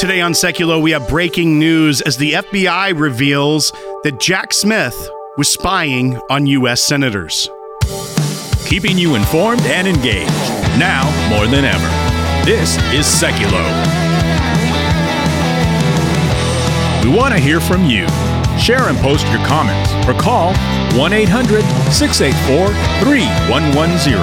Today on Seculo, we have breaking news as the FBI reveals that Jack Smith was spying on U.S. senators. Keeping you informed and engaged, now more than ever. This is Seculo. We want to hear from you. Share and post your comments or call 1-800-684-3110.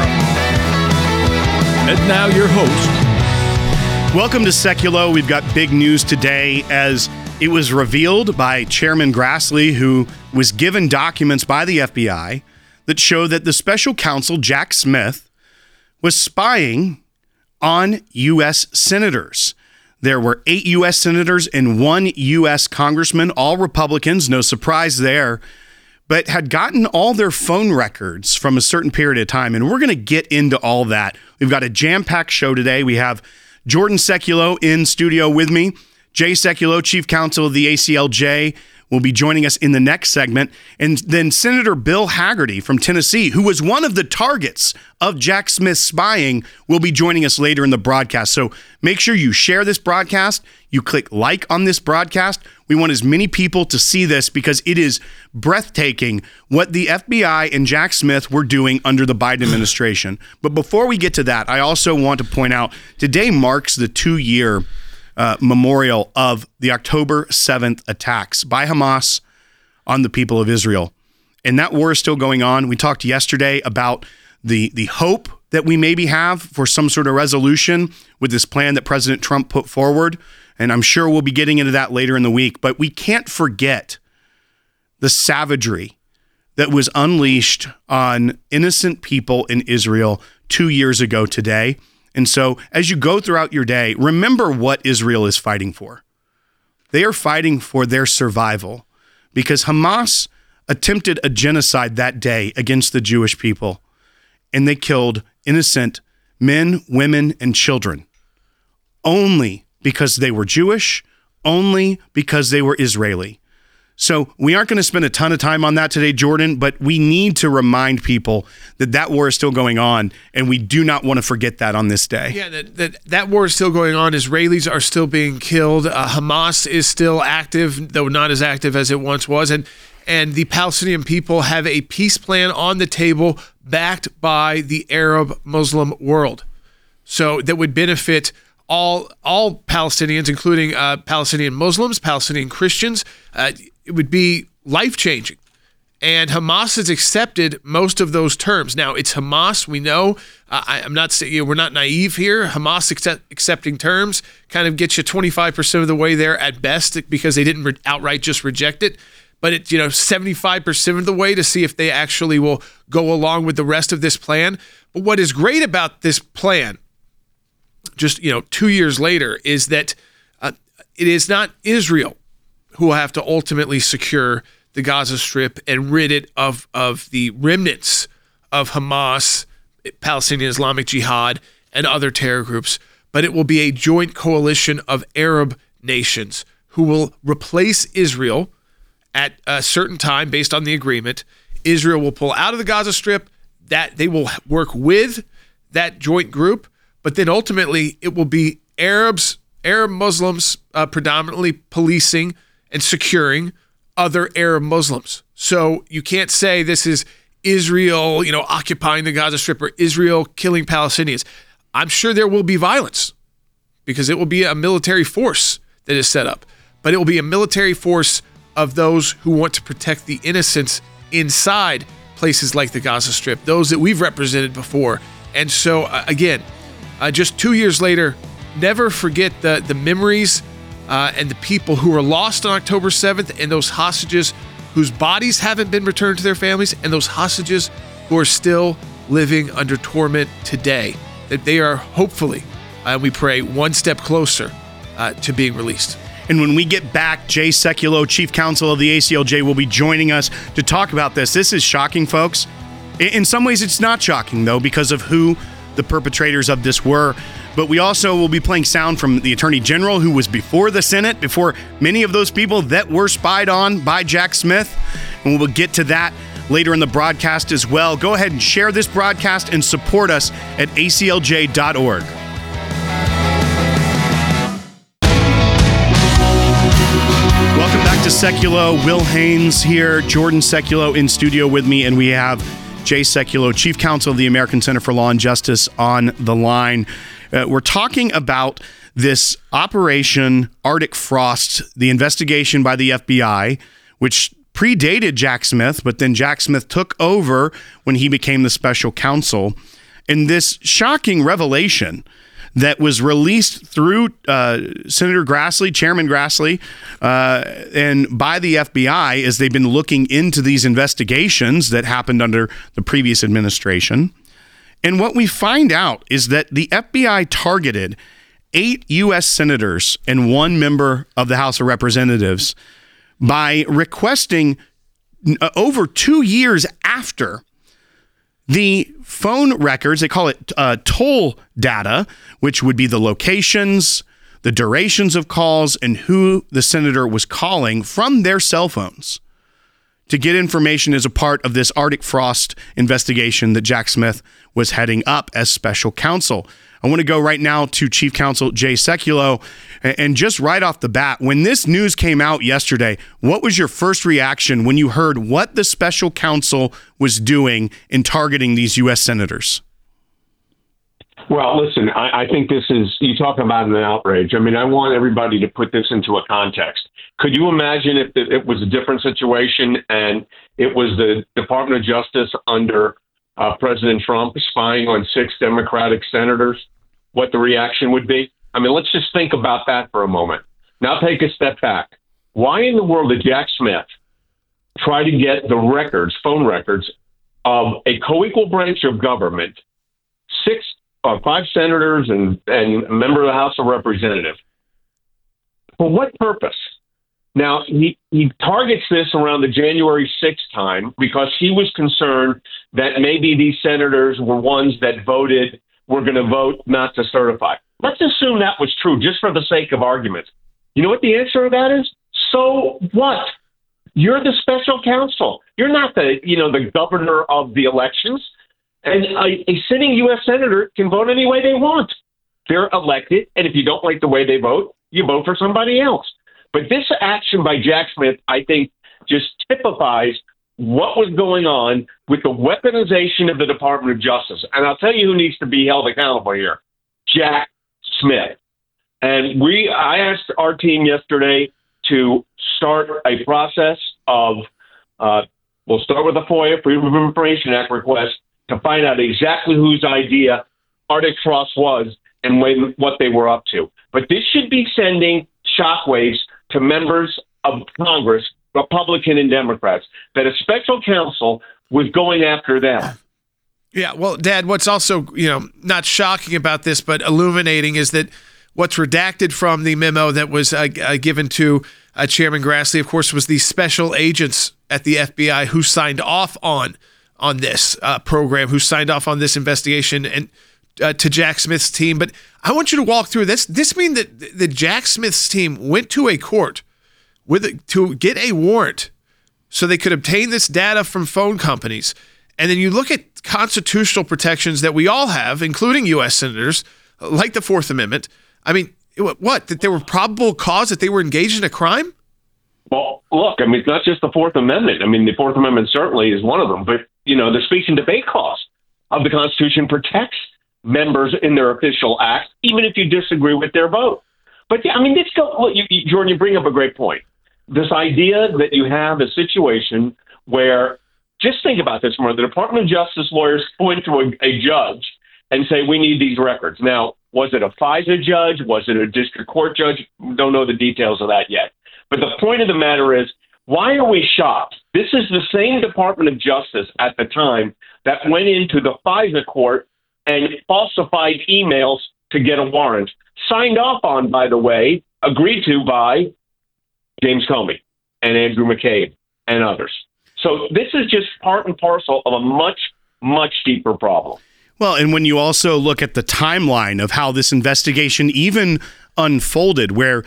And now your host. Welcome to Seculo. We've got big news today as it was revealed by Chairman Grassley, who was given documents by the FBI that show that the special counsel, Jack Smith, was spying on U.S. senators. There were 8 U.S. senators and 1 U.S. congressman, all Republicans, no surprise there, but had gotten all their phone records from a certain period of time. And we're going to get into all that. We've got a jam-packed show today. We have Jordan Seculo in studio with me. Jay Seculo, Chief Counsel of the ACLJ, will be joining us in the next segment. And then Senator Bill Hagerty from Tennessee, who was one of the targets of Jack Smith's spying, will be joining us later in the broadcast. So make sure you share this broadcast. You click like on this broadcast. We want as many people to see this because it is breathtaking what the FBI and Jack Smith were doing under the Biden administration. But before we get to that, I also want to point out today marks the 2-year memorial of the October 7th attacks by Hamas on the people of Israel. And that war is still going on. We talked yesterday about the hope that we maybe have for some sort of resolution with this plan that President Trump put forward. And I'm sure we'll be getting into that later in the week. But we can't forget the savagery that was unleashed on innocent people in Israel 2 years ago today. And so as you go throughout your day, remember what Israel is fighting for. They are fighting for their survival because Hamas attempted a genocide that day against the Jewish people, and they killed innocent men, women, and children only because they were Jewish, only because they were Israeli. So we aren't going to spend a ton of time on that today, Jordan, but we need to remind people that that war is still going on, and we do not want to forget that on this day. Yeah, that war is still going on. Israelis are still being killed. Hamas is still active, though not as active as it once was. And the Palestinian people have a peace plan on the table backed by the Arab Muslim world. So that would benefit all Palestinians, including Palestinian Muslims, Palestinian Christians. It would be life-changing. And Hamas has accepted most of those terms. Now, it's Hamas. We know. I'm not saying we're not naive here. Hamas accepting terms kind of gets you 25% of the way there at best because they didn't outright just reject it. But it's 75% of the way to see if they actually will go along with the rest of this plan. But what is great about this plan, just 2 years later, is that it is not Israel who will have to ultimately secure the Gaza Strip and rid it of the remnants of Hamas, Palestinian Islamic Jihad, and other terror groups, but it will be a joint coalition of Arab nations who will replace Israel at a certain time based on the agreement. Israel will pull out of the Gaza Strip, that they will work with that joint group, but then ultimately it will be Arab Muslims predominantly policing and securing other Arab Muslims. So you can't say this is Israel, occupying the Gaza Strip or Israel killing Palestinians. I'm sure there will be violence because it will be a military force that is set up, but it will be a military force of those who want to protect the innocents inside places like the Gaza Strip, those that we've represented before. And so again, just 2 years later, never forget the memories and the people who were lost on October 7th and those hostages whose bodies haven't been returned to their families and those hostages who are still living under torment today, that they are hopefully, we pray, one step closer to being released. And when we get back, Jay Seculo, Chief Counsel of the ACLJ, will be joining us to talk about this. This is shocking, folks. In some ways, it's not shocking, though, because of who the perpetrators of this were. But we also will be playing sound from the Attorney General, who was before the Senate, before many of those people that were spied on by Jack Smith. And we will get to that later in the broadcast as well. Go ahead and share this broadcast and support us at aclj.org. to Sekulow. Will Haynes here, Jordan Sekulow in studio with me, and we have Jay Sekulow, Chief Counsel of the American Center for Law and Justice, on the line. We're talking about this Operation Arctic Frost, the investigation by the FBI, which predated Jack Smith, but then Jack Smith took over when he became the special counsel. And this shocking revelation that was released through Senator Grassley, Chairman Grassley, and by the FBI as they've been looking into these investigations that happened under the previous administration. And what we find out is that the FBI targeted 8 U.S. senators and 1 member of the House of Representatives by requesting over 2 years after the phone records, they call it toll data, which would be the locations, the durations of calls, and who the senator was calling from their cell phones to get information as a part of this Arctic Frost investigation that Jack Smith was heading up as special counsel. I want to go right now to Chief Counsel Jay Sekulow. And just right off the bat, when this news came out yesterday, what was your first reaction when you heard what the special counsel was doing in targeting these U.S. senators? Well, listen, I think this is, you talk about an outrage. I mean, I want everybody to put this into a context. Could you imagine if it was a different situation and it was the Department of Justice under President Trump spying on 6 Democratic senators, what the reaction would be? I mean, let's just think about that for a moment. Now take a step back. Why in the world did Jack Smith try to get the records, phone records, of a co-equal branch of government, 5 senators and a member of the House of Representatives? For what purpose? Now, he targets this around the January 6th time because he was concerned that maybe these senators were ones that were going to vote not to certify. Let's assume that was true, just for the sake of argument. You know what the answer to that is? So what? You're the special counsel. You're not the governor of the elections. And a sitting U.S. senator can vote any way they want. They're elected, and if you don't like the way they vote, you vote for somebody else. But this action by Jack Smith, I think, just typifies what was going on with the weaponization of the Department of Justice. And I'll tell you who needs to be held accountable here: Jack Smith. And I asked our team yesterday to start a process of, we'll start with a FOIA, Freedom of Information Act request, to find out exactly whose idea Arctic Frost was and what they were up to. But this should be sending shockwaves to members of Congress, Republican and Democrats, that a special counsel was going after them. Yeah, well, Dad, what's also, not shocking about this, but illuminating is that what's redacted from the memo that was given to Chairman Grassley, of course, was the special agents at the FBI who signed off on this program, who signed off on this investigation, and to Jack Smith's team. But I want you to walk through this. This means that Jack Smith's team went to a court to get a warrant so they could obtain this data from phone companies. And then you look at constitutional protections that we all have, including U.S. senators, like the Fourth Amendment. I mean, what? That there were probable cause that they were engaged in a crime? Well, look, I mean, it's not just the Fourth Amendment. I mean, the Fourth Amendment certainly is one of them. But, the speech and debate clause of the Constitution protects members in their official acts, even if you disagree with their vote. But, yeah, I mean, Jordan, you bring up a great point. This idea that you have a situation where, just think about this more, the Department of Justice lawyers point to a judge and say, we need these records. Now, was it a FISA judge? Was it a district court judge? Don't know the details of that yet. But the point of the matter is, why are we shocked? This is the same Department of Justice at the time that went into the FISA court and falsified emails to get a warrant, signed off on, by the way, agreed to by James Comey and Andrew McCabe and others. So this is just part and parcel of a much, much deeper problem. Well, and when you also look at the timeline of how this investigation even unfolded, where,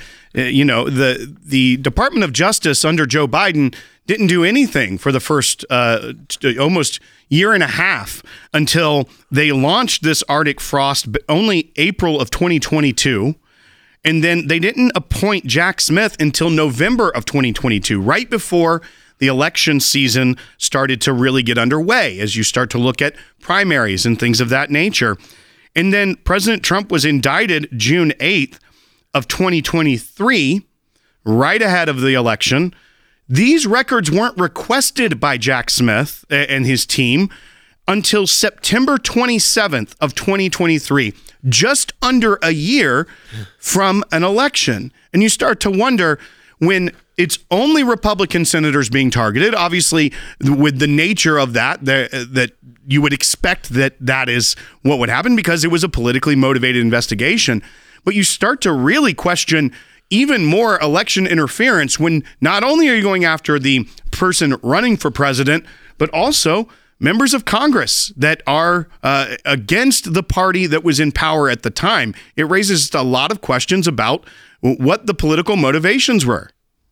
the Department of Justice under Joe Biden didn't do anything for the first almost year and a half until they launched this Arctic Frost only April of 2022. And then they didn't appoint Jack Smith until November of 2022, right before the election season started to really get underway, as you start to look at primaries and things of that nature. And then President Trump was indicted June 8th of 2023, right ahead of the election. These records weren't requested by Jack Smith and his team until September 27th of 2023, just under a year from an election. And you start to wonder, when it's only Republican senators being targeted, obviously with the nature of that you would expect that is what would happen because it was a politically motivated investigation. But you start to really question even more election interference when not only are you going after the person running for president, but also members of Congress that are against the party that was in power at the time. It raises a lot of questions about what the political motivations were.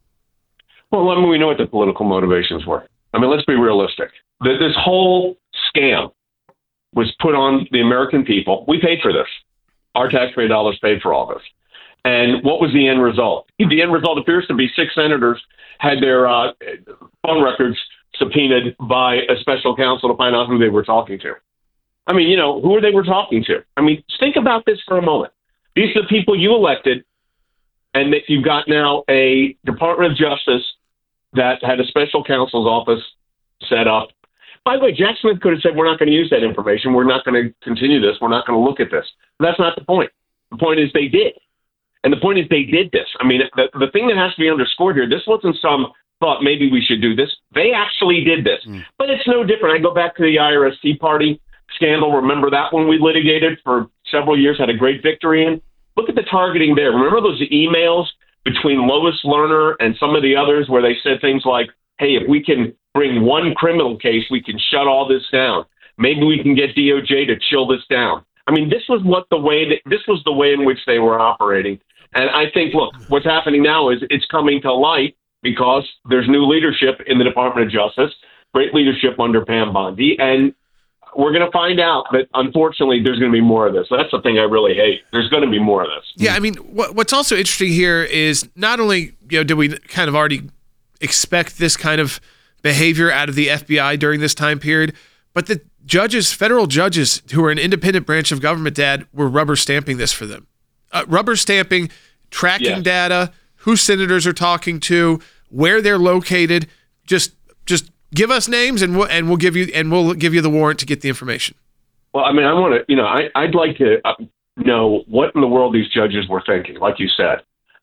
Well, we know what the political motivations were. I mean, let's be realistic. This whole scam was put on the American people. We paid for this. Our taxpayer dollars paid for all this. And what was the end result? The end result appears to be 6 senators had their phone records subpoenaed by a special counsel to find out who they were talking to. I mean, who they were talking to. I mean, think about this for a moment. These are the people you elected, and that you've got now a Department of Justice that had a special counsel's office set up. By the way, Jack Smith could have said, we're not going to use that information. We're not going to continue this. We're not going to look at this. But that's not the point. The point is they did. And the point is they did this. I mean, the thing that has to be underscored here, this wasn't some thought maybe we should do this. They actually did this. But it's no different. I go back to the IRS Tea Party scandal. Remember that one we litigated for several years, had a great victory in? Look at the targeting there. Remember those emails between Lois Lerner and some of the others where they said things like, hey, if we can bring one criminal case, we can shut all this down. Maybe we can get DOJ to chill this down. I mean, this was the way in which they were operating. And I think, look, what's happening now is it's coming to light because there's new leadership in the Department of Justice, great leadership under Pam Bondi, and we're going to find out that, unfortunately, there's going to be more of this. That's the thing I really hate. There's going to be more of this. Yeah, I mean, what's also interesting here is not only did we kind of already expect this kind of behavior out of the FBI during this time period, but the judges, federal judges who are an independent branch of government, Dad, were rubber stamping this for them. Rubber stamping, tracking data, who senators are talking to, where they're located. Just give us names, and we'll give you the warrant to get the information. Well, I mean, I want to, I'd like to know what in the world these judges were thinking. Like you said,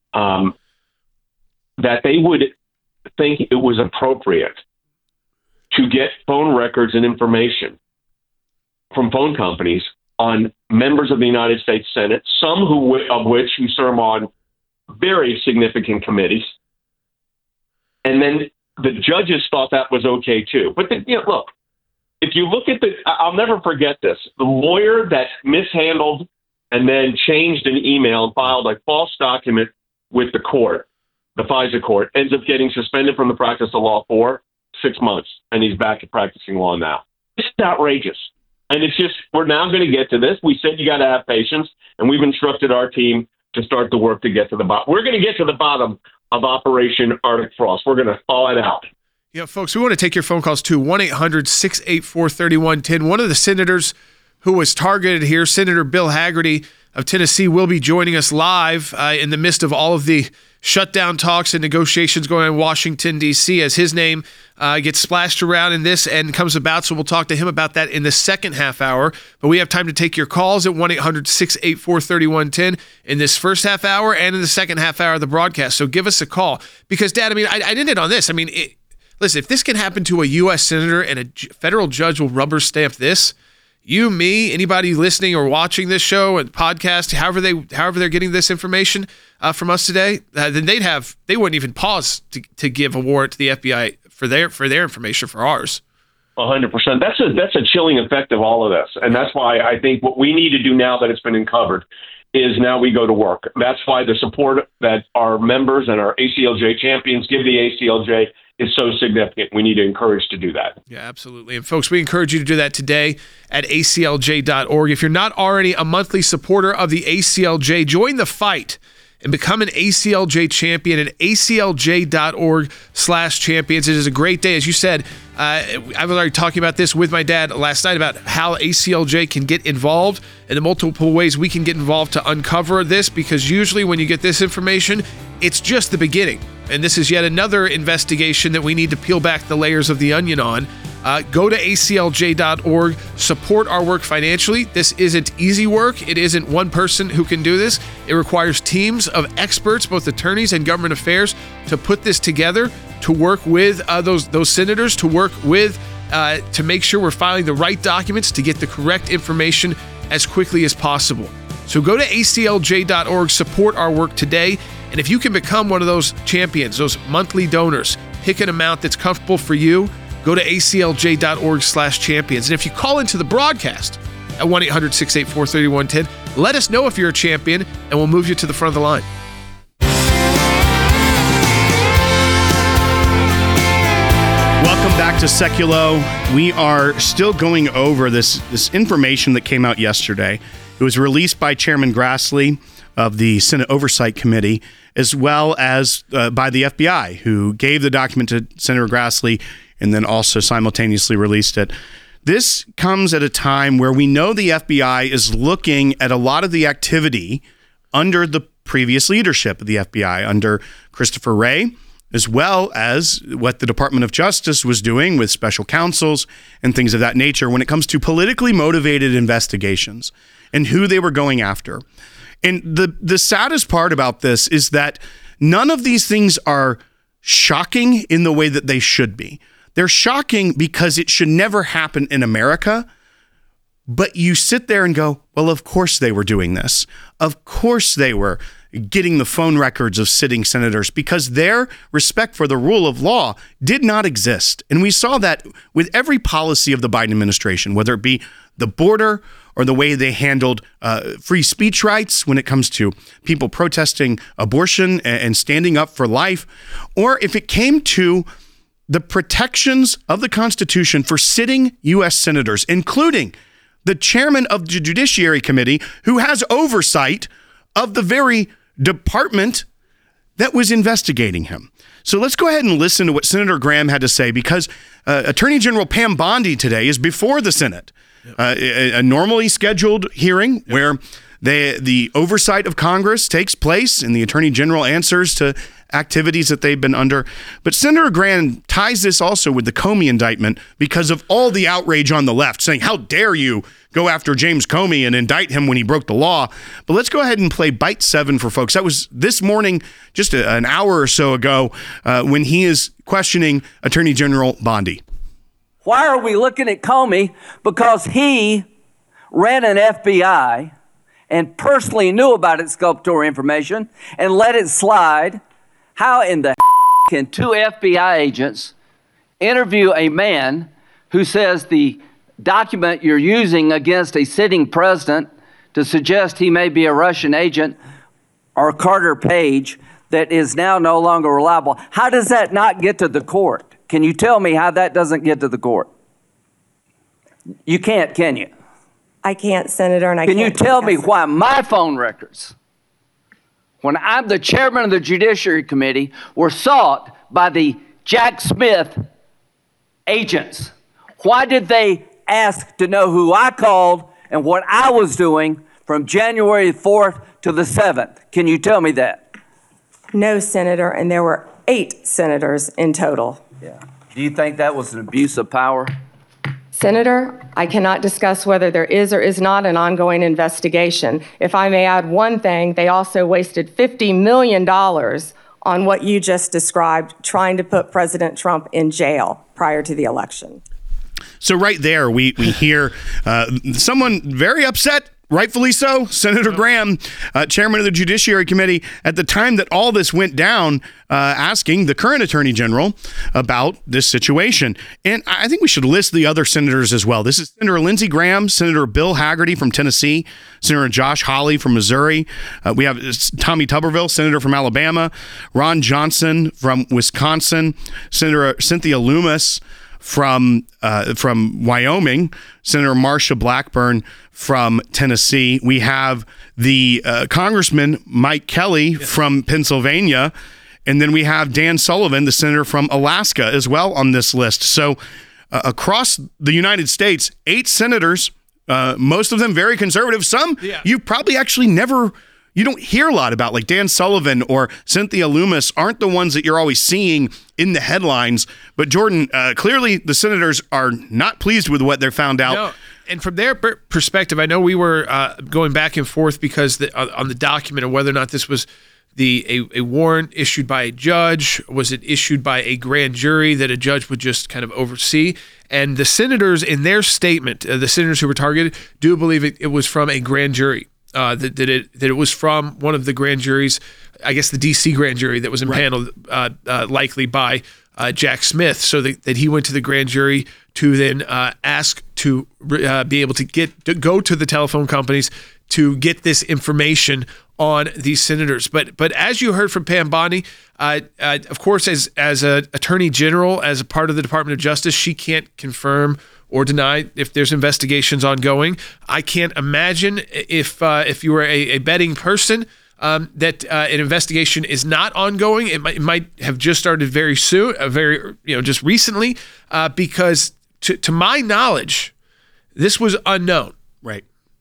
that they would think it was appropriate to get phone records and information from phone companies on members of the United States Senate, some of which who serve on very significant committees. And then the judges thought that was okay too. But look, if you look at I'll never forget this. The lawyer that mishandled and then changed an email and filed a false document with the court, the FISA court, ends up getting suspended from the practice of law for 6 months, and he's back to practicing law now. This is outrageous. And it's just, we're now going to get to this. We said you got to have patience, and we've instructed our team to start the work to get to the bottom. We're going to get to the bottom of Operation Arctic Frost. We're going to thaw it out. Yeah, folks, we want to take your phone calls too. 1-800-684-3110. One of the senators who was targeted here, Senator Bill Hagerty of Tennessee, will be joining us live in the midst of all of the shutdown talks and negotiations going on in Washington, D.C., as his name gets splashed around in this and comes about. So we'll talk to him about that in the second half hour. But we have time to take your calls at 1-800-684-3110 in this first half hour and in the second half hour of the broadcast. So give us a call. Because, Dad, I mean, I did it on this. I mean, listen, if this can happen to a U.S. senator and a federal judge will rubber stamp this, you, me, anybody listening or watching this show and podcast, however they're getting this information from us today, then they wouldn't even pause to give a warrant to the FBI for their information for ours. 100%. That's a chilling effect of all of this, and that's why I think what we need to do now that it's been uncovered is now we go to work. That's why the support that our members and our ACLJ champions give the ACLJ is so significant. We need to encourage to do that. Yeah, absolutely. And folks, we encourage you to do that today at aclj.org. If you're not already a monthly supporter of the ACLJ, join the fight and become an ACLJ champion at aclj.org/champions. It is a great day. As you said, I was already talking about this with my dad last night about how ACLJ can get involved and the multiple ways we can get involved to uncover this, because usually when you get this information, it's just the beginning. And this is yet another investigation that we need to peel back the layers of the onion on. Go to aclj.org, support our work financially. This isn't easy work. It isn't one person who can do this. It requires teams of experts, both attorneys and government affairs, to put this together, to work with those senators, to work with, to make sure we're filing the right documents to get the correct information as quickly as possible. So go to aclj.org, support our work today. And if you can become one of those champions, those monthly donors, pick an amount that's comfortable for you. Go to aclj.org/champions. And if you call into the broadcast at 1-800-684-3110, let us know if you're a champion, and we'll move you to the front of the line. Welcome back to Seculo. We are still going over this information that came out yesterday. It was released by Chairman Grassley of the Senate Oversight Committee, as well as by the FBI, who gave the document to Senator Grassley and then also simultaneously released it. This comes at a time where we know the FBI is looking at a lot of the activity under the previous leadership of the FBI, under Christopher Wray, as well as what the Department of Justice was doing with special counsels and things of that nature when it comes to politically motivated investigations and who they were going after. And the saddest part about this is that none of these things are shocking in the way that they should be. They're shocking because it should never happen in America. But you sit there and go, well, of course they were doing this. Of course they were getting the phone records of sitting senators, because their respect for the rule of law did not exist. And we saw that with every policy of the Biden administration, whether it be the border or the way they handled free speech rights when it comes to people protesting abortion and standing up for life, or if it came to the protections of the Constitution for sitting U.S. senators, including the chairman of the Judiciary Committee, who has oversight of the very department that was investigating him. So let's go ahead and listen to what Senator Graham had to say, because Attorney General Pam Bondi today is before the Senate. A normally scheduled hearing where the oversight of Congress takes place and the Attorney General answers to activities that they've been under. But Senator Graham ties this also with the Comey indictment because of all the outrage on the left saying, how dare you go after James Comey and indict him when he broke the law. But let's go ahead and play Bite 7 for folks. That was this morning, just an hour or so ago, when he is questioning Attorney General Bondi. Why are we looking at Comey? Because he ran an FBI and personally knew about exculpatory information and let it slide. How in the can two FBI agents interview a man who says the document you're using against a sitting president to suggest he may be a Russian agent or Carter Page that is now no longer reliable? How does that not get to the court? Can you tell me how that doesn't get to the court? You can't, can you? I can't, Senator, and I can't. Can you tell me why my phone records, when I'm the chairman of the Judiciary Committee, were sought by the Jack Smith agents? Why did they ask to know who I called and what I was doing from January 4th to the 7th? Can you tell me that? No, Senator, and there were 8 senators in total. Yeah. Do you think that was an abuse of power? Senator, I cannot discuss whether there is or is not an ongoing investigation. If I may add one thing, they also wasted $50 million on what you just described, trying to put President Trump in jail prior to the election. So right there, we hear someone very upset, rightfully so, Senator Graham, chairman of the Judiciary Committee, at the time that all this went down, asking the current Attorney General about this situation. And I think we should list the other senators as well. This is Senator Lindsey Graham, Senator Bill Hagerty from Tennessee, Senator Josh Hawley from Missouri. We have Tommy Tuberville, Senator from Alabama, Ron Johnson from Wisconsin, Senator Cynthia Lummis from Wyoming, Senator Marsha Blackburn from Tennessee. We have the Congressman Mike Kelly from Pennsylvania, and then we have Dan Sullivan, the senator from Alaska, as well on this list. So across the United States, 8 senators, most of them very conservative. Some you probably actually you don't hear a lot about, like Dan Sullivan or Cynthia Lummis aren't the ones that you're always seeing in the headlines. But Jordan, clearly the senators are not pleased with what they're found out. No. And from their perspective, I know we were going back and forth because on the document of whether or not this was a warrant issued by a judge, was it issued by a grand jury that a judge would just kind of oversee? And the senators in their statement, the senators who were targeted, do believe it was from a grand jury. That it was from one of the grand juries, I guess the D.C. grand jury that was impaneled, likely by Jack Smith, so that he went to the grand jury to then ask to be able to go to the telephone companies to get this information on these senators. But as you heard from Pam Bondi, of course, as an attorney general, as a part of the Department of Justice, she can't confirm or deny if there's investigations ongoing. I can't imagine if you were a betting person that an investigation is not ongoing. It might have just started very soon, just recently, because to my knowledge, this was unknown. Right.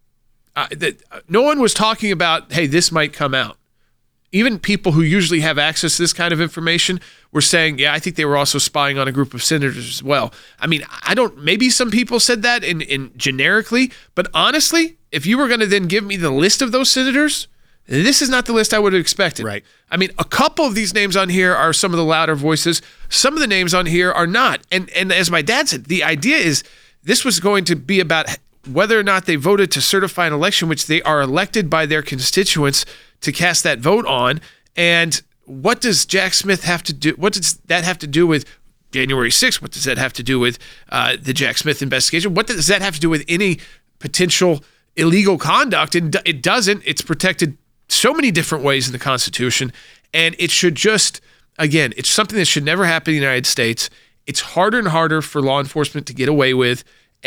No one was talking about, hey, this might come out. Even people who usually have access to this kind of information were saying, yeah, I think they were also spying on a group of senators as well. I mean, maybe some people said that in generically, but honestly, if you were going to then give me the list of those senators, this is not the list I would have expected. Right. I mean, a couple of these names on here are some of the louder voices. Some of the names on here are not. And as my dad said, the idea is this was going to be about whether or not they voted to certify an election, which they are elected by their constituents to cast that vote on. And what does Jack Smith have to do? What does that have to do with January 6th? What does that have to do with the Jack Smith investigation? What does that have to do with any potential illegal conduct? And it doesn't. It's protected so many different ways in the Constitution. And it should just, again, it's something that should never happen in the United States. It's harder and harder for law enforcement to get away with.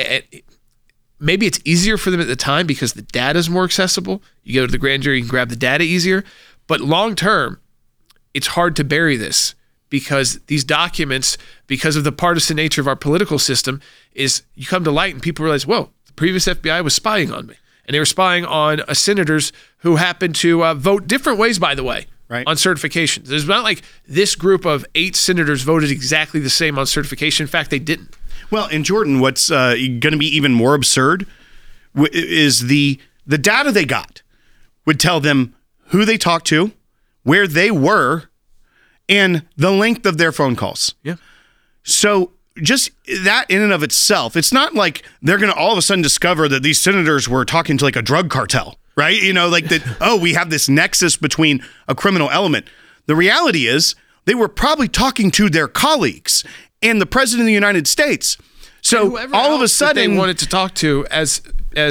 Maybe it's easier for them at the time because the data is more accessible. You go to the grand jury, you can grab the data easier. But long term, it's hard to bury this because these documents, because of the partisan nature of our political system, is you come to light and people realize, whoa, the previous FBI was spying on me. And they were spying on senators who happened to vote different ways, by the way, right, on certification. It's not like this group of 8 senators voted exactly the same on certification. In fact, they didn't. Well, in Jordan, what's going to be even more absurd is the data they got would tell them who they talked to, where they were, and the length of their phone calls. Yeah. So just that in and of itself, it's not like they're going to all of a sudden discover that these senators were talking to like a drug cartel, right? You know, like that, we have this nexus between a criminal element. The reality is they were probably talking to their colleagues and the president of the United States. So all of a sudden, they wanted to talk to as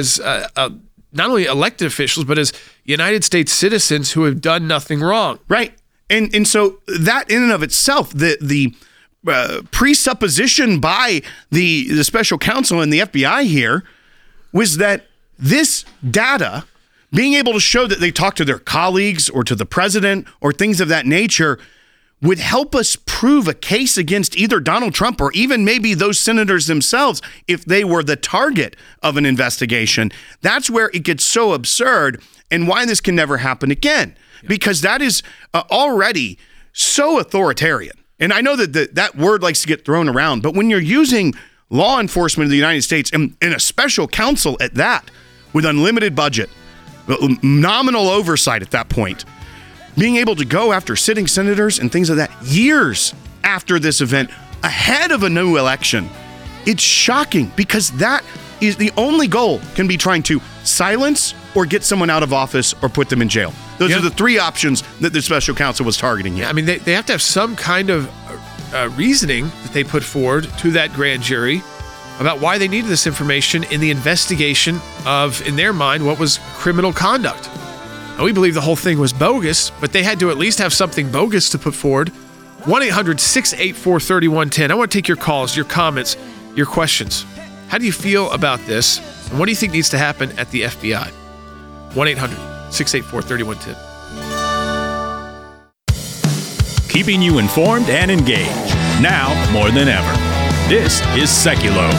not only elected officials, but as United States citizens who have done nothing wrong. Right. And so that in and of itself, the presupposition by the special counsel and the FBI here was that this data, being able to show that they talked to their colleagues or to the president or things of that nature, would help us prove a case against either Donald Trump or even maybe those senators themselves if they were the target of an investigation. That's where it gets so absurd and why this can never happen again, because that is already so authoritarian. And I know that that word likes to get thrown around, but when you're using law enforcement of the United States and a special counsel at that, with unlimited budget, nominal oversight at that point, being able to go after sitting senators and things like that years after this event, ahead of a new election, it's shocking because that is the only goal can be trying to silence or get someone out of office or put them in jail. Those are the 3 options that the special counsel was targeting here. I mean, they have to have some kind of reasoning that they put forward to that grand jury about why they needed this information in the investigation of, in their mind, what was criminal conduct. Now, we believe the whole thing was bogus, but they had to at least have something bogus to put forward 1-800-684-3110. I want to take your calls, your comments, your questions. How do you feel about this? And what do you think needs to happen at the FBI? 1-800-684-3110. Keeping you informed and engaged. Now more than ever. This is Seculo.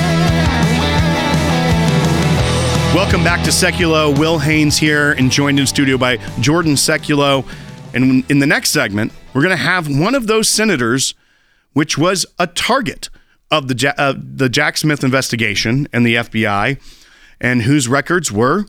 Welcome back to Seculo. Will Haynes here, and joined in studio by Jordan Seculo. And in the next segment, we're going to have one of those senators, which was a target of the Jack Smith investigation and the FBI, and whose records were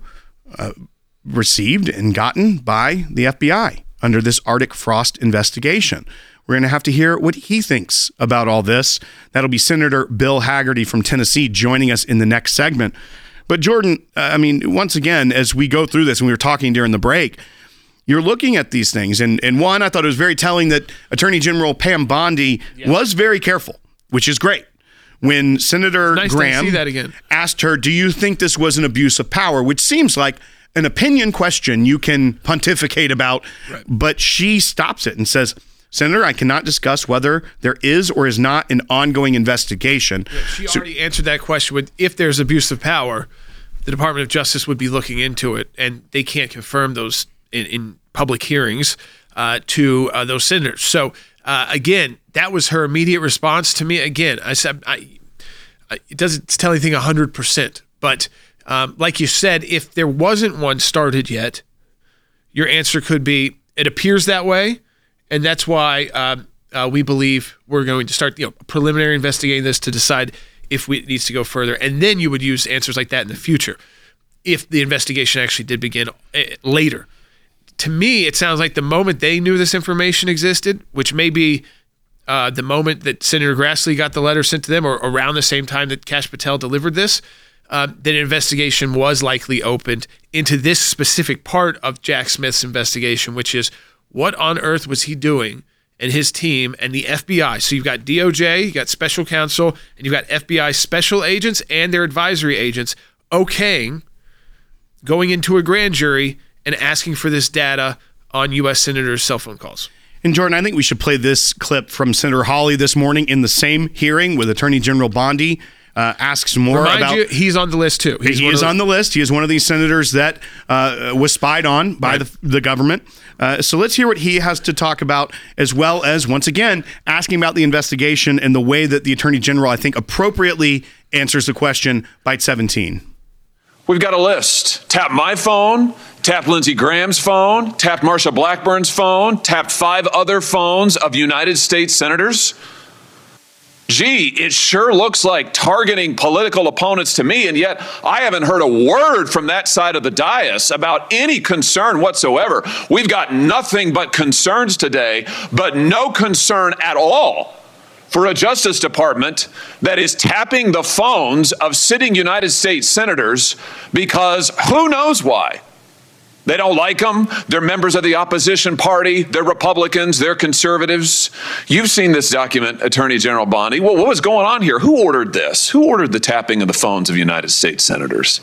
received and gotten by the FBI under this Arctic Frost investigation. We're going to have to hear what he thinks about all this. That'll be Senator Bill Hagerty from Tennessee joining us in the next segment. But Jordan, once again, as we go through this, and we were talking during the break, you're looking at these things. And one, I thought it was very telling that Attorney General Pam Bondi was very careful, which is great. When Senator Graham asked her, do you think this was an abuse of power, which seems like an opinion question you can pontificate about, right. But she stops it and says, Senator, I cannot discuss whether there is or is not an ongoing investigation. Yeah, she already answered that question. If there's abuse of power, the Department of Justice would be looking into it, and they can't confirm those in public hearings to those senators. So, again, that was her immediate response to me. Again, I said it doesn't tell anything 100%, but like you said, if there wasn't one started yet, your answer could be, it appears that way. And that's why we believe we're going to start, preliminary investigating this to decide if it needs to go further. And then you would use answers like that in the future if the investigation actually did begin later. To me, it sounds like the moment they knew this information existed, which may be the moment that Senator Grassley got the letter sent to them, or around the same time that Kash Patel delivered this, that an investigation was likely opened into this specific part of Jack Smith's investigation, which is, what on earth was he doing and his team and the FBI? So you've got DOJ, you've got special counsel, and you've got FBI special agents and their advisory agents okaying going into a grand jury and asking for this data on U.S. senators' cell phone calls. And Jordan, I think we should play this clip from Senator Hawley this morning in the same hearing with Attorney General Bondi. Asks more about. He's on the list too. He is on the list. He is one of these senators that was spied on by the government. So let's hear what he has to talk about, as well as, once again, asking about the investigation and the way that the Attorney General, I think, appropriately answers the question. Byte 17. We've got a list. Tap my phone, tapped Lindsey Graham's phone, tapped Marsha Blackburn's phone, tapped 5 other phones of United States senators. Gee, it sure looks like targeting political opponents to me, and yet I haven't heard a word from that side of the dais about any concern whatsoever. We've got nothing but concerns today, but no concern at all for a Justice Department that is tapping the phones of sitting United States senators because who knows why. They don't like them. They're members of the opposition party. They're Republicans. They're conservatives. You've seen this document, Attorney General Bondi. Well, what was going on here? Who ordered this? Who ordered the tapping of the phones of United States senators?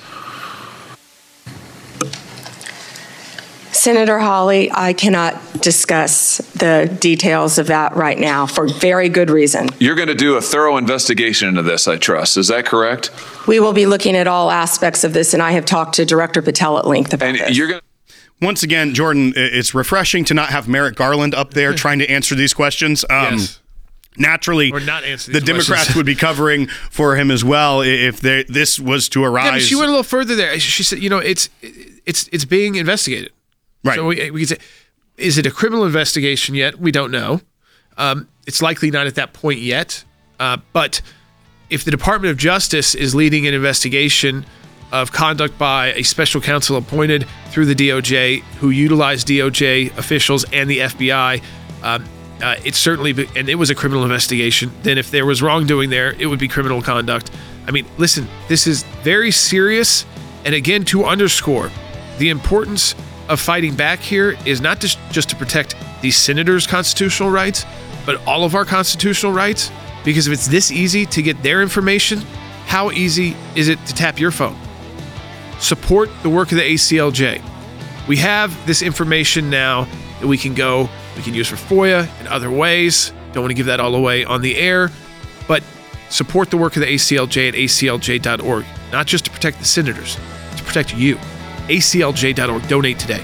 Senator Hawley, I cannot discuss the details of that right now for very good reason. You're going to do a thorough investigation into this, I trust. Is that correct? We will be looking at all aspects of this, and I have talked to Director Patel at length about this. You're going to Once again, Jordan, it's refreshing to not have Merrick Garland up there trying to answer these questions. Yes. Naturally, or not answer these the Democrats would be covering for him as well if this was to arise. Yeah, but she went a little further there. She said, it's being investigated. Right. So we can say, is it a criminal investigation yet? We don't know. It's likely not at that point yet. But if the Department of Justice is leading an investigation of conduct by a special counsel appointed through the DOJ who utilized DOJ officials and the FBI, it's certainly, and it was a criminal investigation, then if there was wrongdoing there, it would be criminal conduct. I mean, listen, this is very serious. And again, to underscore, the importance of fighting back here is not just to protect these senators' constitutional rights, but all of our constitutional rights. Because if it's this easy to get their information, how easy is it to tap your phone? Support the work of the ACLJ. We have this information now that we can use for FOIA and other ways, Don't want to give that all away on the air, but support the work of the ACLJ at aclj.org, not just to protect the senators, to protect you. aclj.org. Donate today.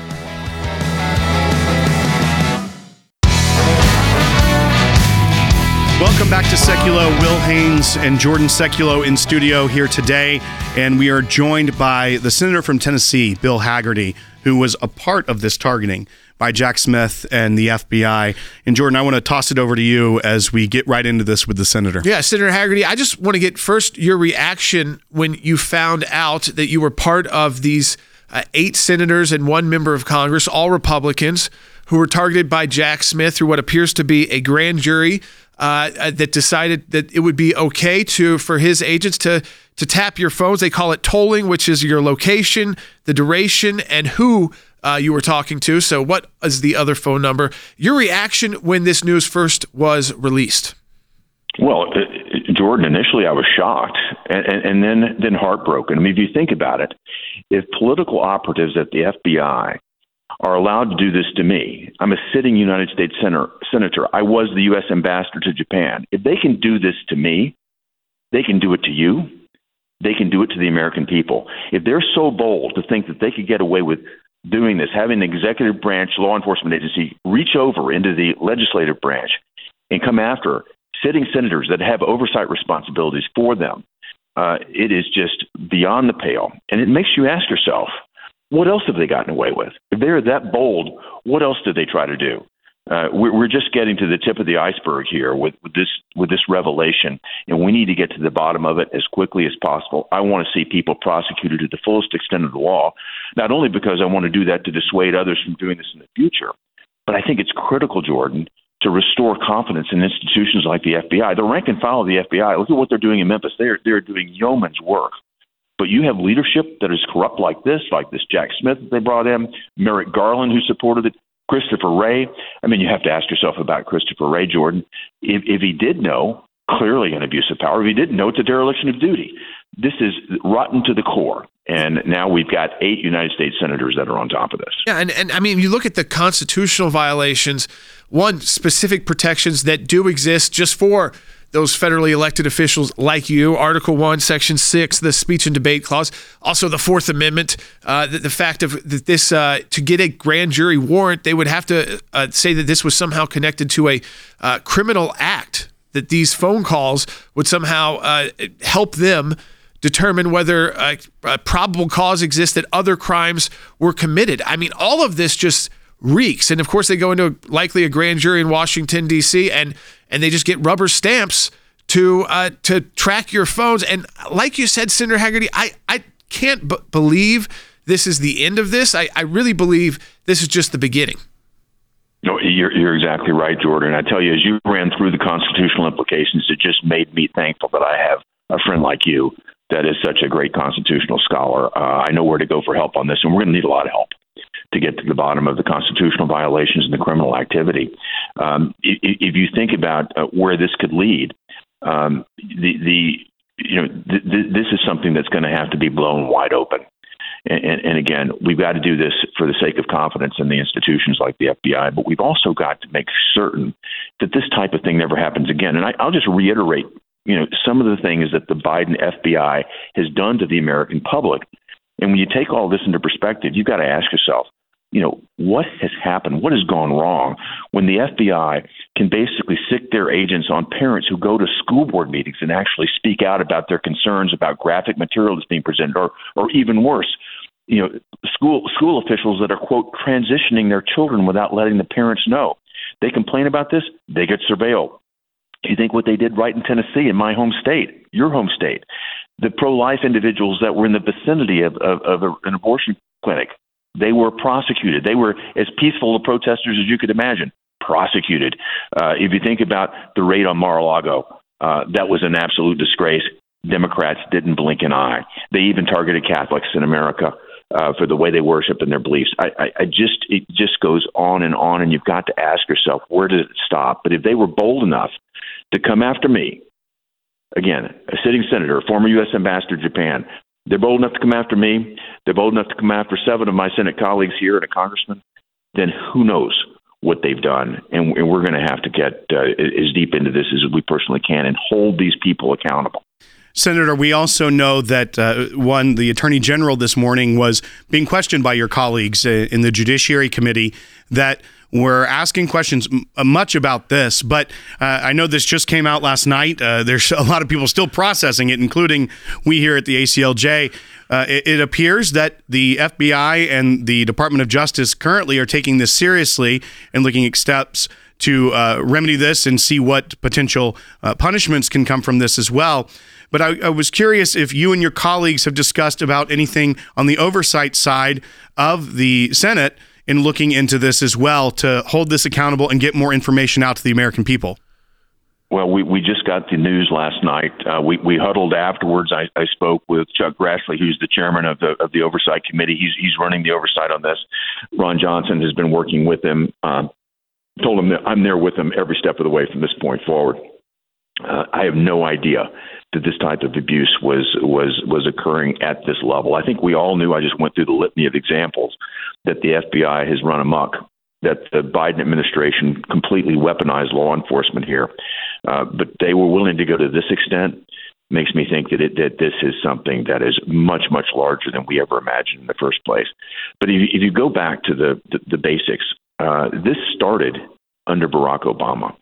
Welcome back to Seculo. Will Haynes and Jordan Seculo in studio here today, and we are joined by the senator from Tennessee, Bill Hagerty, who was a part of this targeting by Jack Smith and the FBI. And Jordan, I want to toss it over to you as we get right into this with the senator. Yeah, Senator Hagerty, I just want to get first your reaction when you found out that you were part of these 8 senators and 1 member of Congress, all Republicans, who were targeted by Jack Smith through what appears to be a grand jury that decided that it would be okay for his agents to tap your phones. They call it tolling, which is your location, the duration, and who you were talking to. So what is the other phone number? Your reaction when this news first was released? Well, Jordan, initially I was shocked and then heartbroken. I mean, if you think about it, if political operatives at the FBI are allowed to do this to me, I'm a sitting United States senator. I was the U.S. ambassador to Japan. If they can do this to me, they can do it to you. They can do it to the American people. If they're so bold to think that they could get away with doing this, having the executive branch law enforcement agency reach over into the legislative branch and come after sitting senators that have oversight responsibilities for them, it is just beyond the pale. And it makes you ask yourself, what else have they gotten away with? If they're that bold, what else did they try to do? We're just getting to the tip of the iceberg here with this revelation, and we need to get to the bottom of it as quickly as possible. I want to see people prosecuted to the fullest extent of the law, not only because I want to do that to dissuade others from doing this in the future, but I think it's critical, Jordan, to restore confidence in institutions like the FBI. The rank and file of the FBI, look at what they're doing in Memphis. They're doing yeoman's work. But you have leadership that is corrupt like this Jack Smith that they brought in, Merrick Garland, who supported it, Christopher Wray. I mean, you have to ask yourself about Christopher Wray, Jordan. If he did know, clearly an abuse of power. If he didn't know, it's a dereliction of duty. This is rotten to the core. And now we've got 8 United States senators that are on top of this. Yeah, and I mean, you look at the constitutional violations, one, specific protections that do exist just for those federally elected officials like you, Article 1, Section 6, the speech and debate clause, also the Fourth Amendment, the fact of that this, to get a grand jury warrant, they would have to say that this was somehow connected to a criminal act, that these phone calls would somehow help them determine whether a probable cause exists that other crimes were committed. I mean, all of this just reeks. And of course, they go into likely a grand jury in Washington, D.C., and they just get rubber stamps to track your phones. And like you said, Senator Hagerty, I can't believe this is the end of this. I really believe this is just the beginning. No, you're exactly right, Jordan. I tell you, as you ran through the constitutional implications, it just made me thankful that I have a friend like you that is such a great constitutional scholar. I know where to go for help on this, and we're going to need a lot of help to get to the bottom of the constitutional violations and the criminal activity. If you think about where this could lead, this is something that's going to have to be blown wide open. And again, we've got to do this for the sake of confidence in the institutions like the FBI, but we've also got to make certain that this type of thing never happens again. And I'll just reiterate, some of the things that the Biden FBI has done to the American public. And when you take all this into perspective, you've got to ask yourself, what has happened? What has gone wrong when the FBI can basically sic their agents on parents who go to school board meetings and actually speak out about their concerns about graphic material that's being presented, or even worse, school officials that are, quote, transitioning their children without letting the parents know. They complain about this, they get surveilled. You think what they did right in Tennessee, in my home state, your home state, the pro-life individuals that were in the vicinity of an abortion clinic, they were prosecuted. They were as peaceful of protesters as you could imagine, prosecuted. If you think about the raid on Mar-a-Lago, that was an absolute disgrace. Democrats didn't blink an eye. They even targeted Catholics in America for the way they worship and their beliefs. It just goes on, and you've got to ask yourself, where does it stop? But if they were bold enough to come after me, again, a sitting senator, a former U.S. ambassador to Japan, they're bold enough to come after me, they're bold enough to come after 7 of my Senate colleagues here and a congressman, then who knows what they've done. And we're going to have to get as deep into this as we personally can and hold these people accountable. Senator, we also know that, the Attorney General this morning was being questioned by your colleagues in the Judiciary Committee that were asking questions much about this, but I know this just came out last night. There's a lot of people still processing it, including we here at the ACLJ. It appears that the FBI and the Department of Justice currently are taking this seriously and looking at steps to remedy this and see what potential punishments can come from this as well. But I was curious if you and your colleagues have discussed about anything on the oversight side of the Senate in looking into this as well to hold this accountable and get more information out to the American people. Well, we just got the news last night. We huddled afterwards. I spoke with Chuck Grassley, who's the chairman of the Oversight Committee. He's running the oversight on this. Ron Johnson has been working with him. Told him that I'm there with him every step of the way from this point forward. I have no idea that this type of abuse was occurring at this level. I think we all knew. I just went through the litany of examples that the FBI has run amok, that the Biden administration completely weaponized law enforcement here. But they were willing to go to this extent. Makes me think that this is something that is much, much larger than we ever imagined in the first place. But if you go back to the basics, this started under Barack Obama.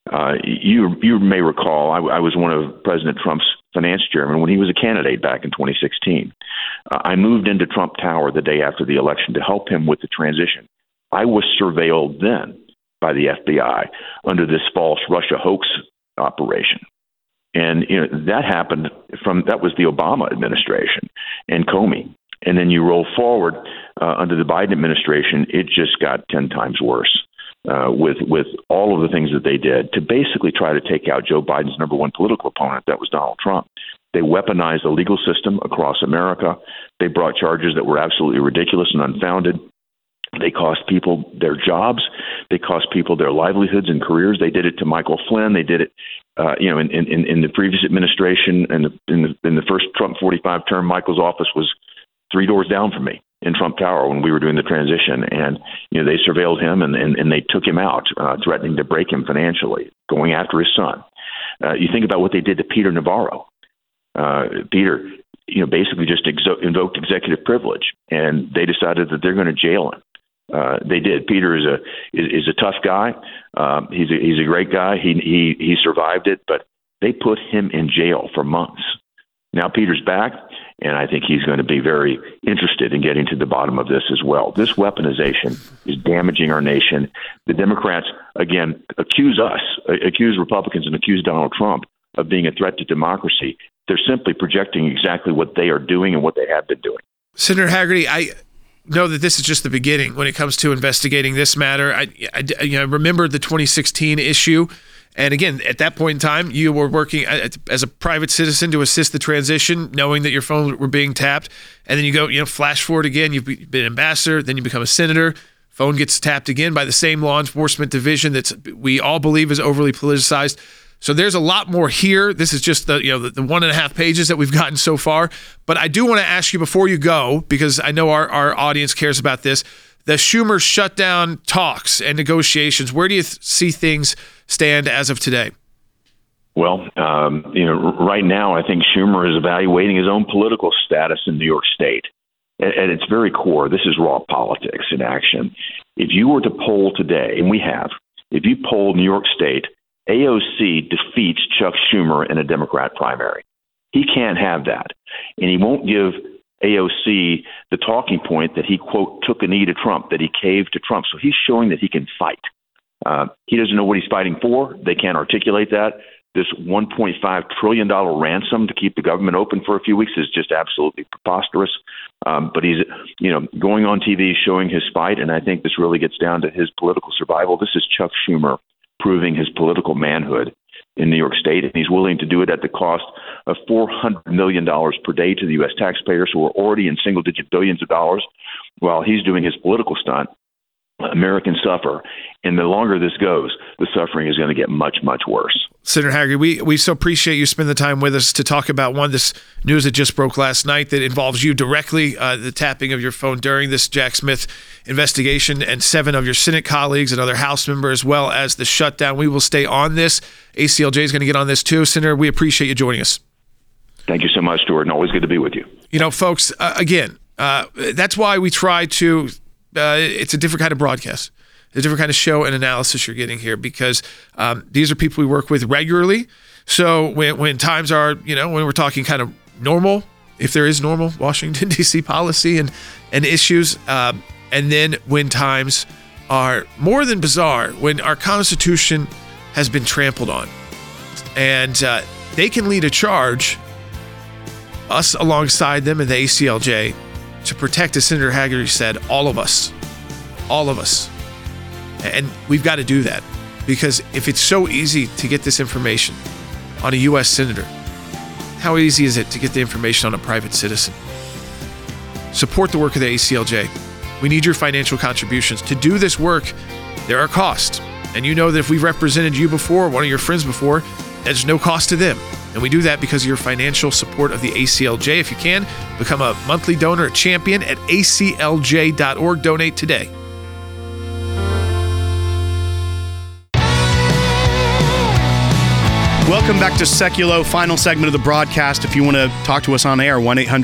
You may recall, I was one of President Trump's finance chairmen when he was a candidate back in 2016. I moved into Trump Tower the day after the election to help him with the transition. I was surveilled then by the FBI under this false Russia hoax operation. And that happened that was the Obama administration and Comey. And then you roll forward under the Biden administration, it just got 10 times worse. With all of the things that they did to basically try to take out Joe Biden's number one political opponent, that was Donald Trump. They weaponized the legal system across America. They brought charges that were absolutely ridiculous and unfounded. They cost people their jobs. They cost people their livelihoods and careers. They did it to Michael Flynn. They did it, in the previous administration and in the first Trump 45 term. Michael's office was 3 doors down from me in Trump Tower when we were doing the transition, and they surveilled him and they took him out, threatening to break him financially, going after his son. You think about what they did to Peter Navarro. Peter, basically just invoked executive privilege, and they decided that they're going to jail him. They did. Peter is a tough guy. He's a great guy. He survived it, but they put him in jail for months. Now Peter's back, and I think he's going to be very interested in getting to the bottom of this as well. This weaponization is damaging our nation. The Democrats, again, accuse Republicans and accuse Donald Trump of being a threat to democracy. They're simply projecting exactly what they are doing and what they have been doing. Senator Hagerty, I know that this is just the beginning when it comes to investigating this matter. I remember the 2016 issue. And again, at that point in time, you were working as a private citizen to assist the transition, knowing that your phones were being tapped. And then you go, flash forward again, you've been an ambassador, then you become a senator. Phone gets tapped again by the same law enforcement division that we all believe is overly politicized. So there's a lot more here. This is just the 1.5 pages that we've gotten so far. But I do want to ask you before you go, because I know our audience cares about this, the Schumer shutdown talks and negotiations, where do you see things stand as of today? Well, right now, I think Schumer is evaluating his own political status in New York State. At its very core, this is raw politics in action. If you were to poll today, and we have, if you poll New York State, AOC defeats Chuck Schumer in a Democrat primary. He can't have that. And he won't give AOC the talking point that he, quote, took a knee to Trump, that he caved to Trump. So he's showing that he can fight. He doesn't know what he's fighting for. They can't articulate that. This $1.5 trillion ransom to keep the government open for a few weeks is just absolutely preposterous. But he's, going on TV, showing his fight. And I think this really gets down to his political survival. This is Chuck Schumer proving his political manhood in New York State. And he's willing to do it at the cost of $400 million per day to the U.S. taxpayers who are already in single-digit billions of dollars. While he's doing his political stunt, Americans suffer. And the longer this goes, the suffering is going to get much, much worse. Senator Hagerty, we so appreciate you spending the time with us to talk about this news that just broke last night that involves you directly, the tapping of your phone during this Jack Smith investigation, and 7 of your Senate colleagues and other House members, as well as the shutdown. We will stay on this. ACLJ is going to get on this too. Senator, we appreciate you joining us. Thank you so much, Jordan. Always good to be with you. Folks, again, that's why we try to, it's a different kind of broadcast. A different kind of show and analysis you're getting here, because these are people we work with regularly. So when times are, when we're talking kind of normal, if there is normal Washington, D.C. policy and issues, and then when times are more than bizarre, when our Constitution has been trampled on, and they can lead a charge, us alongside them in the ACLJ, to protect, as Senator Hagerty said, all of us. And we've got to do that, because if it's so easy to get this information on a U.S. senator, how easy is it to get the information on a private citizen? Support the work of the ACLJ. We need your financial contributions. To do this work, there are costs. And you know that if we've represented you before, one of your friends before, there's no cost to them. And we do that because of your financial support of the ACLJ. If you can, become a monthly donor, a champion at aclj.org. Donate today. Welcome back to Seculo, final segment of the broadcast. If you want to talk to us on air,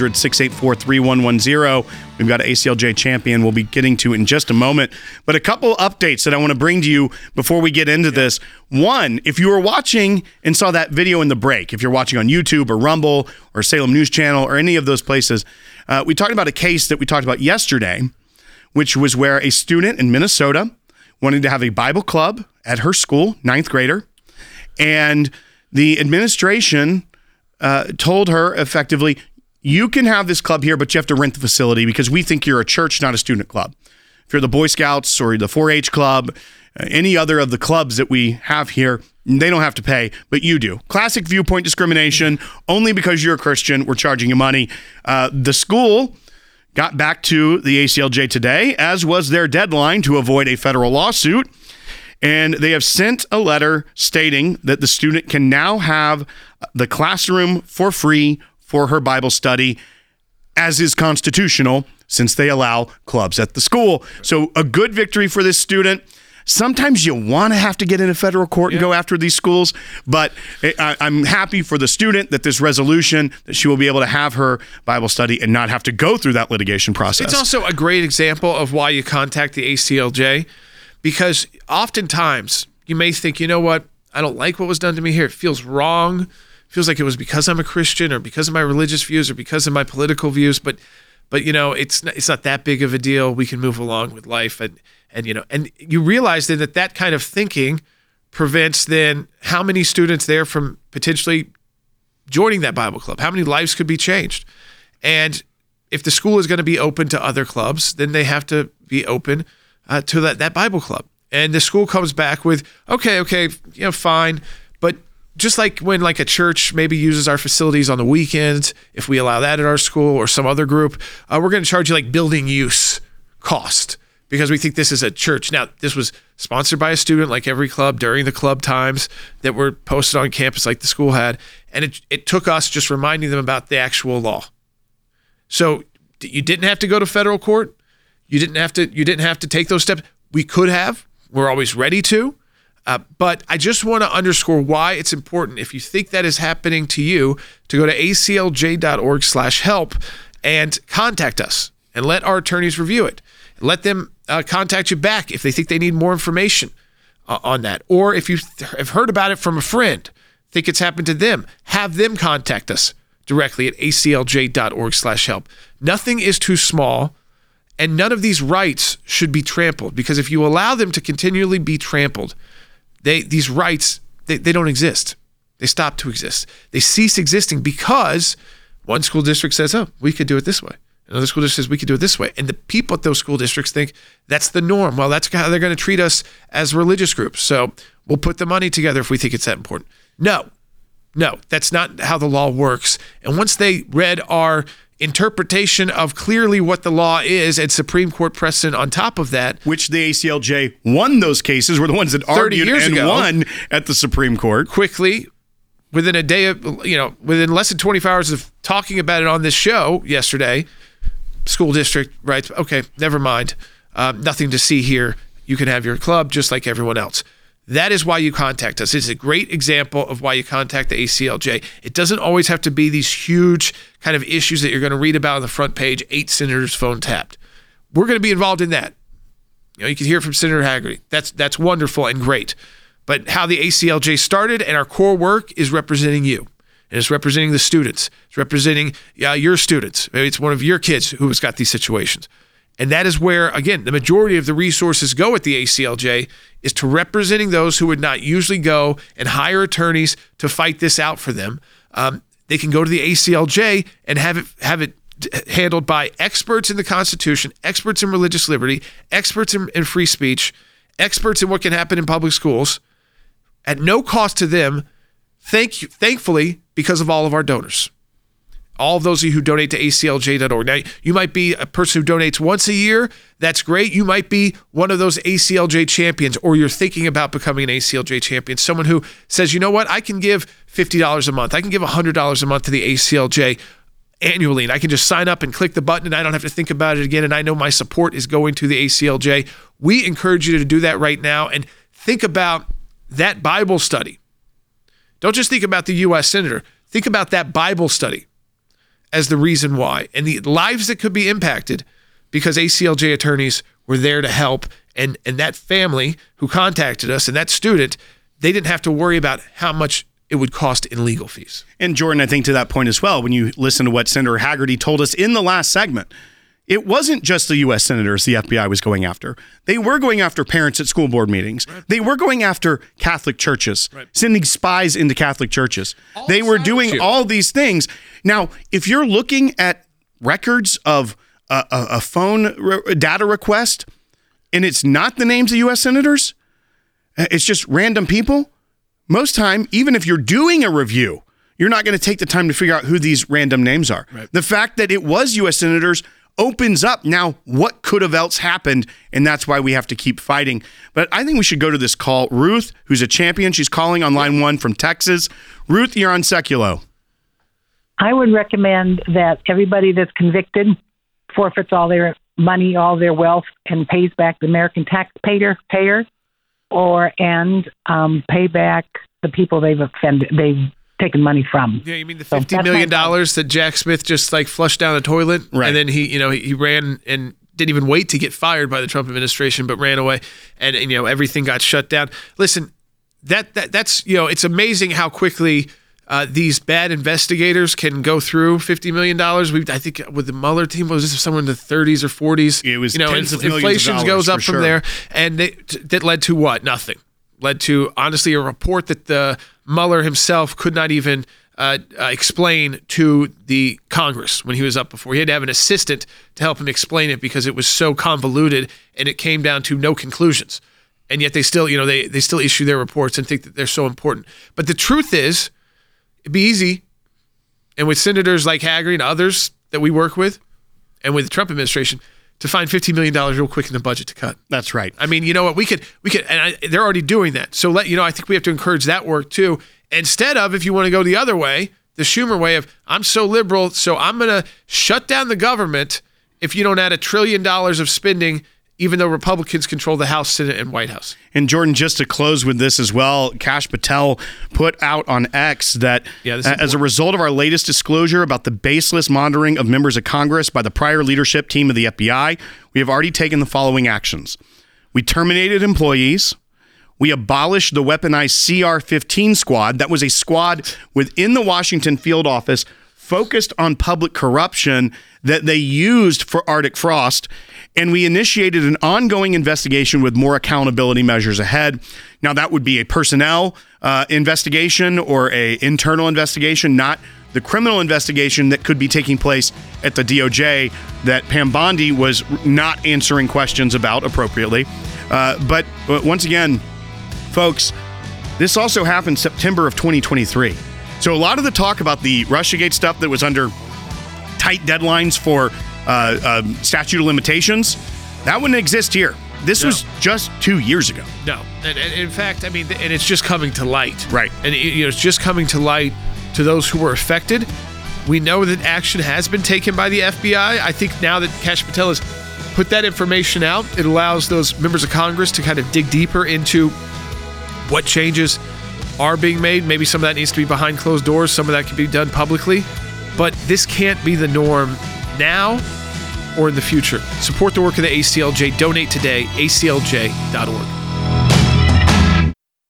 1-800-684-3110. We've got an ACLJ champion we'll be getting to in just a moment. But a couple updates that I want to bring to you before we get into this. One, if you were watching and saw that video in the break, if you're watching on YouTube or Rumble or Salem News Channel or any of those places, we talked about a case that we talked about yesterday, which was where a student in Minnesota wanted to have a Bible club at her school, 9th grader, and the administration told her effectively, you can have this club here, but you have to rent the facility because we think you're a church, not a student club. If you're the Boy Scouts or the 4-H club, any other of the clubs that we have here, they don't have to pay, but you do. Classic viewpoint discrimination. Only because you're a Christian, we're charging you money. The school got back to the ACLJ today, as was their deadline to avoid a federal lawsuit. And they have sent a letter stating that the student can now have the classroom for free for her Bible study, as is constitutional, since they allow clubs at the school. So a good victory for this student. Sometimes you want to have to get into federal court and go after these schools, but I'm happy for the student that this resolution, that she will be able to have her Bible study and not have to go through that litigation process. It's also a great example of why you contact the ACLJ. Because oftentimes you may think, you know what, I don't like what was done to me here. It feels wrong. It feels like it was because I'm a Christian or because of my religious views or because of my political views. But it's not that big of a deal. We can move along with life. And you realize then that kind of thinking prevents then how many students there from potentially joining that Bible club? How many lives could be changed? And if the school is going to be open to other clubs, then they have to be open to that Bible club. And the school comes back with, okay, fine. But just like when a church maybe uses our facilities on the weekends, if we allow that at our school or some other group, we're going to charge you building use cost because we think this is a church. Now, this was sponsored by a student like every club during the club times that were posted on campus like the school had. And it took us just reminding them about the actual law. So you didn't have to go to federal court. You didn't have to take those steps. We could have. We're always ready to. But I just want to underscore why it's important, if you think that is happening to you, to go to aclj.org/help and contact us and let our attorneys review it. Let them contact you back if they think they need more information on that. Or if you have heard about it from a friend, think it's happened to them, have them contact us directly at aclj.org/help. Nothing is too small. And none of these rights should be trampled, because if you allow them to continually be trampled, these rights don't exist. They stop to exist. They cease existing because one school district says, oh, we could do it this way. Another school district says we could do it this way. And the people at those school districts think that's the norm. Well, that's how they're going to treat us as religious groups. So we'll put the money together if we think it's that important. No, that's not how the law works. And once they read our interpretation of clearly what the law is and Supreme Court precedent on top of that. Which the ACLJ won those cases, were the ones that 30 argued years and ago, won at the Supreme Court. Quickly, within a day of, within less than 24 hours of talking about it on this show yesterday, school district writes, okay, never mind. Nothing to see here. You can have your club just like everyone else. That is why you contact us. It's a great example of why you contact the ACLJ. It doesn't always have to be these huge kind of issues that you're going to read about on the front page, 8 senators phone tapped. We're going to be involved in that. You can hear from Senator Hagerty. That's wonderful and great. But how the ACLJ started and our core work is representing you. And it's representing the students. It's representing your students. Maybe it's one of your kids who has got these situations. And that is where, again, the majority of the resources go at the ACLJ is to representing those who would not usually go and hire attorneys to fight this out for them. They can go to the ACLJ and have it handled by experts in the Constitution, experts in religious liberty, experts in free speech, experts in what can happen in public schools at no cost to them, thankfully, because of all of our donors. All of those of you who donate to ACLJ.org. Now, you might be a person who donates once a year. That's great. You might be one of those ACLJ champions, or you're thinking about becoming an ACLJ champion. Someone who says, you know what, I can give $50 a month. I can give $100 a month to the ACLJ annually, and I can just sign up and click the button, and I don't have to think about it again, and I know my support is going to the ACLJ. We encourage you to do that right now, and think about that Bible study. Don't just think about the U.S. Senator. Think about that Bible study as the reason why, and the lives that could be impacted because ACLJ attorneys were there to help, and that family who contacted us and that student, they didn't have to worry about how much it would cost in legal fees. And Jordan, I think to that point as well, when you listen to what Senator Hagerty told us in the last segment, it wasn't just the U.S. senators the FBI was going after. They were going after parents at school board meetings. Right. They were going after Catholic churches, right, sending spies into Catholic churches. They were doing all these things. Now, if you're looking at records of a phone data request and it's not the names of U.S. senators, it's just random people, most time, even if you're doing a review, you're not going to take the time to figure out who these random names are. Right. The fact that it was U.S. senators opens up now what could have else happened, and that's why we have to keep fighting. But I think we should go to this call. Ruth, who's a champion, she's calling on line 1 from Texas. Ruth, you're on Seculo. I would recommend that everybody that's convicted forfeits all their money, all their wealth, and pays back the American taxpayer, and pay back the people they've taken money from. Yeah, you mean the $50 million that Jack Smith just flushed down the toilet, right? And then he ran and didn't even wait to get fired by the Trump administration, but ran away, and everything got shut down. Listen, that's it's amazing how quickly these bad investigators can go through $50 million. I think with the Mueller team, was this somewhere in the 30s or 40s? It was tens of millions inflation of dollars, goes up for from there, and that led to what? Nothing. Led to, honestly, a report that the Mueller himself could not even explain to the Congress when he was up before. He had to have an assistant to help him explain it because it was so convoluted, and it came down to no conclusions. And yet they still, they still issue their reports and think that they're so important. But the truth is, it'd be easy. And with senators like Hagerty and others that we work with, and with the Trump administration, to find $50 million real quick in the budget to cut. That's right. I mean, you know what? We could, and they're already doing that. So I think we have to encourage that work too. Instead of, if you want to go the other way, the Schumer way of, I'm so liberal, so I'm going to shut down the government if you don't add $1 trillion of spending, even though Republicans control the House, Senate, and White House. And Jordan, just to close with this as well, Kash Patel put out on X that as a result of our latest disclosure about the baseless monitoring of members of Congress by the prior leadership team of the FBI, we have already taken the following actions. We terminated employees. We abolished the weaponized CR-15 squad. That was a squad within the Washington field office focused on public corruption that they used for Arctic frost. And we initiated an ongoing investigation with more accountability measures ahead. Now, that would be a personnel investigation or an internal investigation, not the criminal investigation that could be taking place at the DOJ that Pam Bondi was not answering questions about appropriately. But once again, folks, this also happened September of 2023. So a lot of the talk about the Russiagate stuff that was under tight deadlines for statute of limitations. That wouldn't exist here. This was just 2 years ago. No. And in fact, I mean, and it's just coming to light. Right. And it's just coming to light to those who were affected. We know that action has been taken by the FBI. I think now that Kash Patel has put that information out, it allows those members of Congress to kind of dig deeper into what changes are being made. Maybe some of that needs to be behind closed doors. Some of that can be done publicly. But this can't be the norm now or in the future. Support the work of the ACLJ. Donate today, aclj.org.